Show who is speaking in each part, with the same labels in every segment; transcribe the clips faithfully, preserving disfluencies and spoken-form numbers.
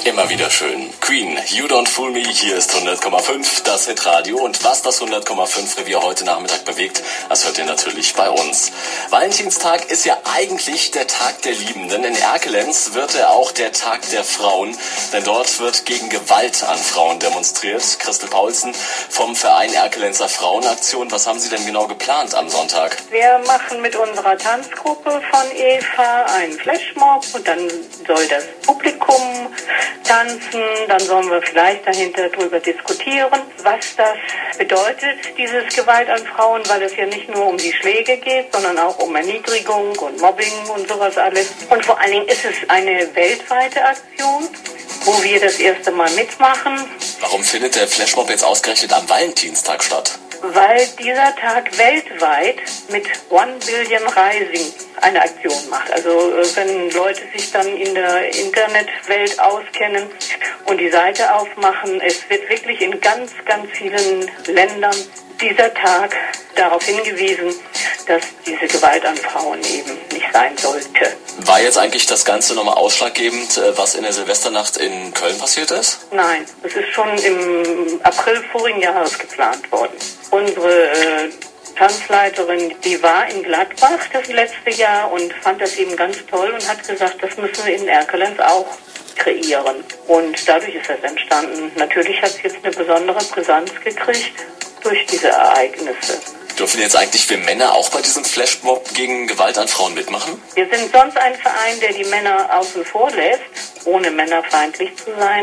Speaker 1: Immer wieder schön. Queen, You Don't Fool Me, hier ist hundert Komma fünf, das Hitradio. Und was das hundert Komma fünf Revier heute Nachmittag bewegt, das hört ihr natürlich bei uns. Valentinstag ist ja eigentlich der Tag der Liebenden. In Erkelenz wird er auch der Tag der Frauen, denn dort wird gegen Gewalt an Frauen demonstriert. Christel Paulsen vom Verein Erkelenzer Frauenaktion. Was haben Sie denn genau geplant am Sonntag?
Speaker 2: Wir machen mit unserer Tanzgruppe von Eva einen Flashmob und dann soll das Publikum tanzen, dann sollen wir vielleicht dahinter drüber diskutieren, was das bedeutet, dieses Gewalt an Frauen, weil es ja nicht nur um die Schläge geht, sondern auch um Erniedrigung und Mobbing und sowas alles. Und vor allen Dingen ist es eine weltweite Aktion, wo wir das erste Mal mitmachen.
Speaker 1: Warum findet der Flashmob jetzt ausgerechnet am Valentinstag statt?
Speaker 2: Weil dieser Tag weltweit mit One Billion Rising eine Aktion macht. Also wenn Leute sich dann in der Internetwelt auskennen und die Seite aufmachen, es wird wirklich in ganz, ganz vielen Ländern dieser Tag darauf hingewiesen, dass diese Gewalt an Frauen eben nicht sein sollte.
Speaker 1: War jetzt eigentlich das Ganze nochmal ausschlaggebend, was in der Silvesternacht in Köln passiert ist?
Speaker 2: Nein, es ist schon im April vorigen Jahres geplant worden. Unsere äh, Tanzleiterin, die war in Gladbach das letzte Jahr und fand das eben ganz toll und hat gesagt, das müssen wir in Erkelenz auch kreieren. Und dadurch ist das entstanden. Natürlich hat es jetzt eine besondere Brisanz gekriegt durch diese Ereignisse.
Speaker 1: Dürfen jetzt eigentlich wir Männer auch bei diesem Flashmob gegen Gewalt an Frauen mitmachen?
Speaker 2: Wir sind sonst ein Verein, der die Männer außen vor lässt, ohne männerfeindlich zu sein.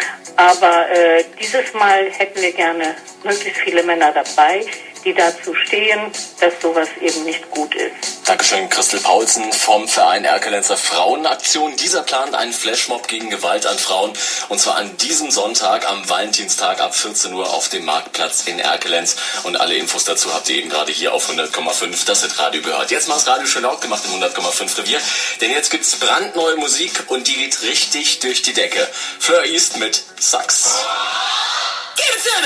Speaker 2: Aber äh, dieses Mal hätten wir gerne möglichst viele Männer dabei, die dazu stehen, dass sowas eben nicht gut ist.
Speaker 1: Dankeschön, Christel Paulsen vom Verein Erkelenzer Frauenaktion. Dieser plant einen Flashmob gegen Gewalt an Frauen und zwar an diesem Sonntag, am Valentinstag ab vierzehn Uhr auf dem Marktplatz in Erkelenz. Und alle Infos dazu habt ihr eben gerade hier auf hundert Komma fünf, das Hitradio gehört. Jetzt mal das Radio schön laut gemacht im hundert Komma fünf Revier, denn jetzt gibt's brandneue Musik und die geht richtig durch die Decke. Fleur East mit Sucks.